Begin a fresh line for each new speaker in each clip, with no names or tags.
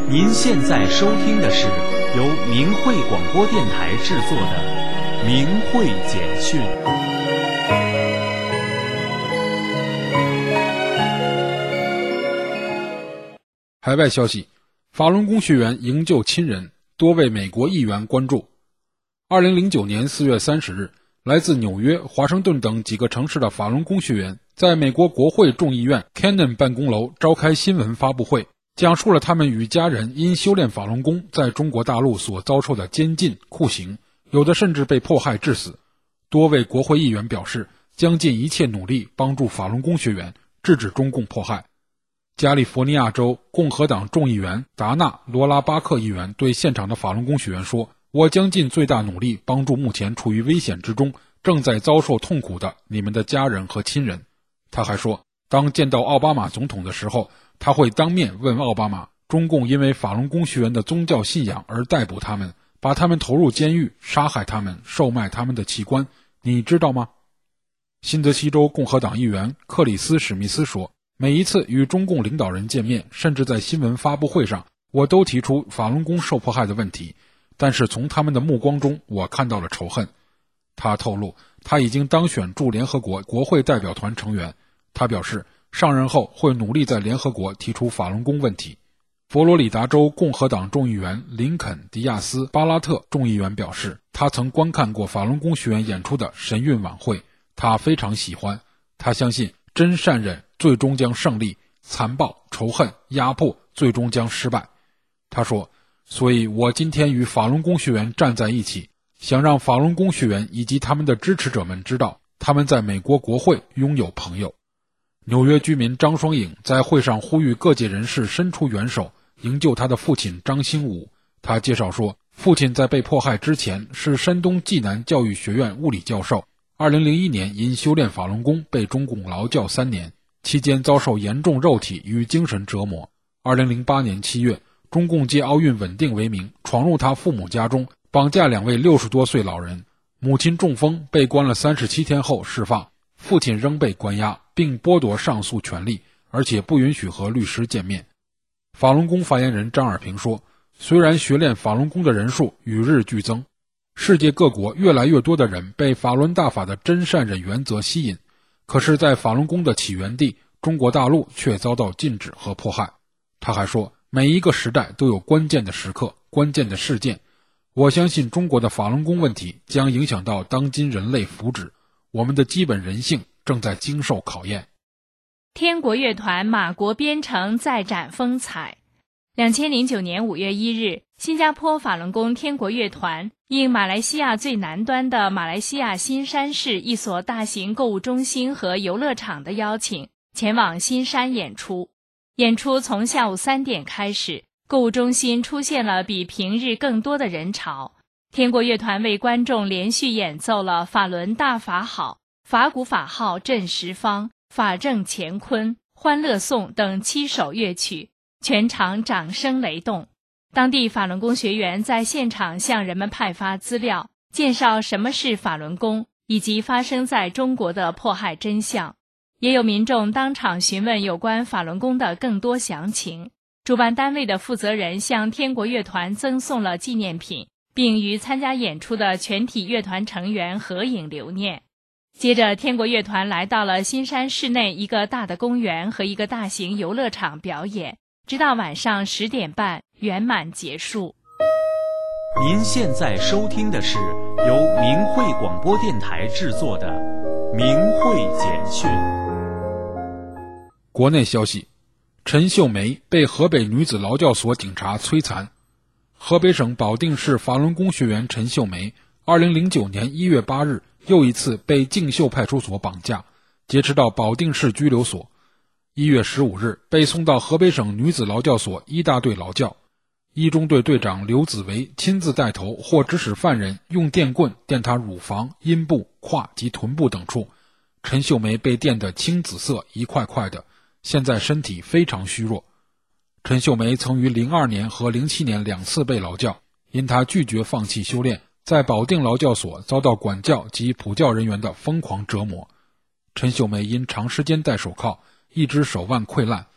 您现在收听的是由明慧广播电台制作的《明慧简讯》。
海外消息，法轮功学员营救亲人，多位美国议员关注。2009年4月30日，来自纽约、华盛顿等几个城市的法轮功学员在美国国会众议院 Cannon 办公楼召开新闻发布会，讲述了他们与家人因修炼法轮功在中国大陆所遭受的监禁、酷刑，有的甚至被迫害致死。多位国会议员表示，将尽一切努力帮助法轮功学员，制止中共迫害。加利福尼亚州共和党众议员达纳·罗拉巴克议员对现场的法轮功学员说，我将尽最大努力帮助目前处于危险之中，正在遭受痛苦的你们的家人和亲人。他还说，当见到奥巴马总统的时候，他会当面问奥巴马，中共因为法轮功学员的宗教信仰而逮捕他们，把他们投入监狱，杀害他们，售卖他们的器官，你知道吗？新泽西州共和党议员克里斯·史密斯说，每一次与中共领导人见面，甚至在新闻发布会上，我都提出法轮功受迫害的问题，但是从他们的目光中，我看到了仇恨。他透露，他已经当选驻联合国国会代表团成员。他表示，上任后会努力在联合国提出法轮功问题。佛罗里达州共和党众议员林肯·迪亚斯·巴拉特众议员表示，他曾观看过法轮功学员演出的神韵晚会，他非常喜欢。他相信真善忍最终将胜利，残暴、仇恨、压迫最终将失败。他说，所以我今天与法轮功学员站在一起，想让法轮功学员以及他们的支持者们知道，他们在美国国会拥有朋友。纽约居民张双影在会上呼吁各界人士伸出援手，营救他的父亲张兴武。他介绍说，父亲在被迫害之前是山东济南教育学院物理教授，2001年因修炼法轮功被中共劳教3年，期间遭受严重肉体与精神折磨。2008年7月，中共借奥运稳定为名，闯入他父母家中，绑架2位60多岁老人。母亲中风被关了37天后释放，父亲仍被关押，并剥夺上诉权利，而且不允许和律师见面。法轮功发言人张尔平说，虽然学练法轮功的人数与日俱增，世界各国越来越多的人被法轮大法的真善忍原则吸引，可是在法轮功的起源地中国大陆却遭到禁止和迫害。他还说，每一个时代都有关键的时刻，关键的事件。我相信中国的法轮功问题将影响到当今人类福祉，我们的基本人性正在经受考验。
天国乐团马国编程再展风采。2009年5月1日，新加坡法轮功天国乐团应马来西亚最南端的马来西亚新山市一所大型购物中心和游乐场的邀请，前往新山演出。演出从下午3点开始，购物中心出现了比平日更多的人潮。天国乐团为观众连续演奏了法轮大法好、法鼓法号震十方、法正乾坤、欢乐颂等7首乐曲，全场掌声雷动。当地法轮功学员在现场向人们派发资料，介绍什么是法轮功以及发生在中国的迫害真相。也有民众当场询问有关法轮功的更多详情。主办单位的负责人向天国乐团赠送了纪念品，并与参加演出的全体乐团成员合影留念。接着，天国乐团来到了新山市内一个大的公园和一个大型游乐场表演，直到晚上10点半圆满结束。
您现在收听的是由明慧广播电台制作的《明慧简讯》。
国内消息，陈秀梅被河北女子劳教所警察摧残。河北省保定市法轮功学员陈秀梅2009年1月8日又一次被敬秀派出所绑架，劫持到保定市拘留所。1月15日被送到河北省女子劳教所1大队劳教。1中队队长刘子维亲自带头或指使犯人用电棍电她乳房、阴部、胯及臀部等处。陈秀梅被电得青紫色一块块的，现在身体非常虚弱。陈秀梅曾于02年和07年2次被劳教，因她拒绝放弃修炼，在保定劳教所遭到管教及普教人员的疯狂折磨。陈秀梅因长时间戴手铐，一只手腕溃烂。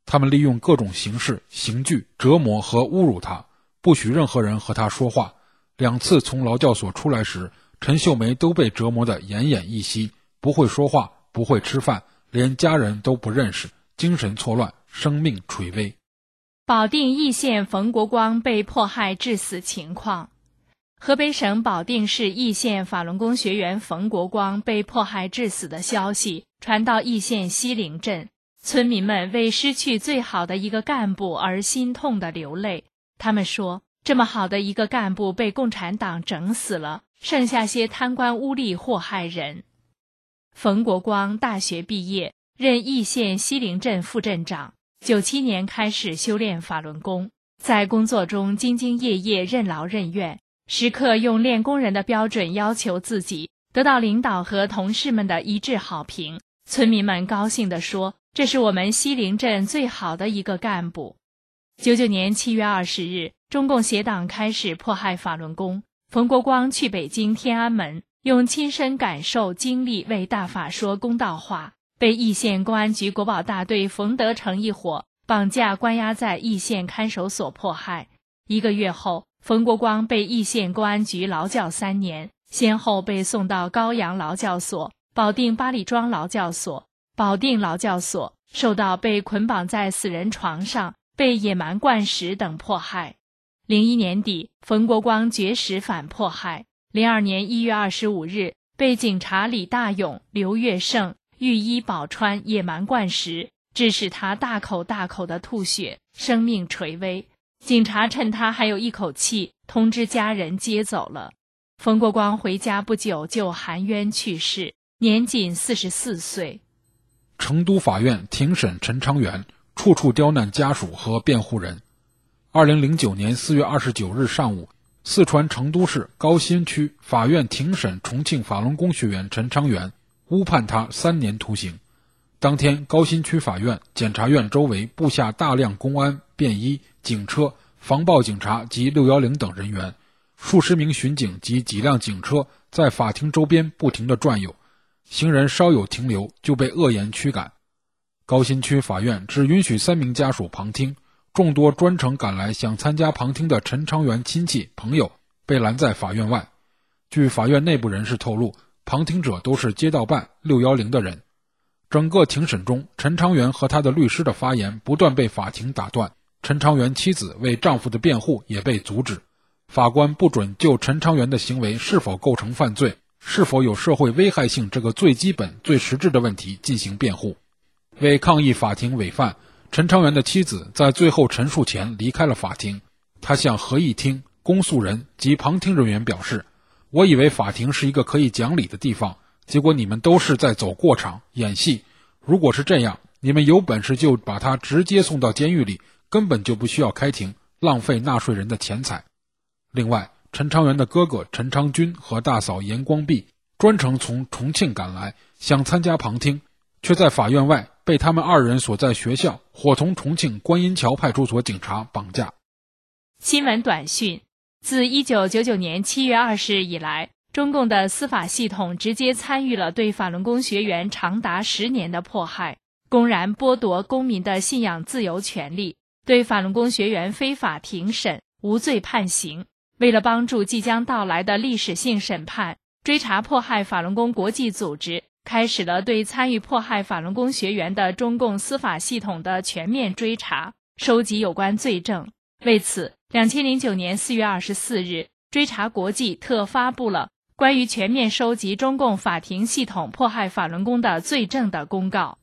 他们利用各种形式刑具、折磨和侮辱他，不许任何人和他说话。2次从劳教所出来时，陈秀梅都被折磨得奄奄一息，不会说话，不会吃饭，连家人都不认识，精神错乱，生命垂危。
保定易县冯国光被迫害致死情况。河北省保定市易县法轮功学员冯国光被迫害致死的消息传到易县西陵镇，村民们为失去最好的一个干部而心痛地流泪。他们说，这么好的一个干部被共产党整死了，剩下些贪官污吏祸害人。冯国光大学毕业，任易县西陵镇副镇长，97年开始修炼法轮功，在工作中兢兢业业，任劳任怨，时刻用练功人的标准要求自己，得到领导和同事们的一致好评。村民们高兴地说，这是我们西陵镇最好的一个干部。99年7月20日，中共协党开始迫害法轮功，冯国光去北京天安门，用亲身感受经历为大法说公道话，被易县公安局国保大队冯德成一伙绑架关押在易县看守所迫害。1个月后，冯国光被易县公安局劳教3年，先后被送到高阳劳教所、保定八里庄劳教所、保定劳教所，受到被捆绑在死人床上、被野蛮灌食等迫害。01年底，冯国光绝食反迫害。02年1月25日，被警察李大勇、刘月胜、御医宝川野蛮灌食，致使他大口大口的吐血，生命垂危。警察趁他还有一口气，通知家人接走了。冯国光回家不久就含冤去世，年仅44岁。
成都法院庭审陈昌元，处处刁难家属和辩护人。2009年4月29日上午，四川成都市高新区法院庭审重庆法轮功学员陈昌元，误判他3年徒刑。当天，高新区法院、检察院周围布下大量公安、便衣、警车、防暴警察及610等人员，数十名巡警及几辆警车在法庭周边不停地转悠，行人稍有停留就被恶言驱赶。高新区法院只允许3名家属旁听，众多专程赶来想参加旁听的陈昌元亲戚朋友被拦在法院外。据法院内部人士透露，旁听者都是街道办、610的人。整个庭审中，陈昌元和他的律师的发言不断被法庭打断，陈昌元妻子为丈夫的辩护也被阻止。法官不准就陈昌元的行为是否构成犯罪，是否有社会危害性这个最基本、最实质的问题进行辩护。为抗议法庭违犯，陈昌元的妻子在最后陈述前离开了法庭。他向合议厅、公诉人及旁听人员表示，我以为法庭是一个可以讲理的地方，结果你们都是在走过场、演戏。如果是这样，你们有本事就把他直接送到监狱里，根本就不需要开庭，浪费纳税人的钱财。另外，陈昌元的哥哥陈昌军和大嫂严光碧专程从重庆赶来，想参加旁听，却在法院外被他们2人所在学校伙同重庆观音桥派出所警察绑架。
新闻短讯：自1999年7月20日以来，中共的司法系统直接参与了对法轮功学员长达10年的迫害，公然剥夺公民的信仰自由权利，对法轮功学员非法庭审、无罪判刑。为了帮助即将到来的历史性审判，追查迫害法轮功国际组织开始了对参与迫害法轮功学员的中共司法系统的全面追查，收集有关罪证。为此，2009年4月24日，追查国际特发布了关于全面收集中共法庭系统迫害法轮功的罪证的公告。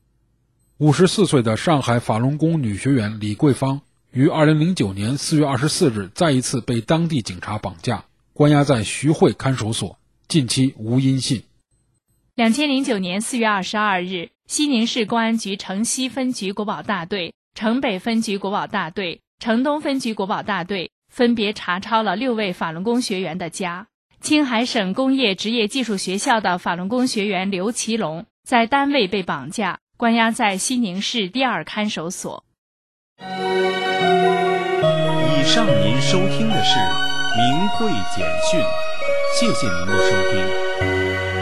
54岁的上海法轮功女学员李桂芳于2009年4月24日再一次被当地警察绑架，关押在徐汇看守所，近期无音信。
2009年4月22日，西宁市公安局城西分局国保大队、城北分局国保大队、城东分局国保大队分别查抄了6位法轮功学员的家。青海省工业职业技术学校的法轮功学员刘其龙在单位被绑架，关押在西宁市第2看守所。
以上您收听的是明慧简讯，谢谢您的收听。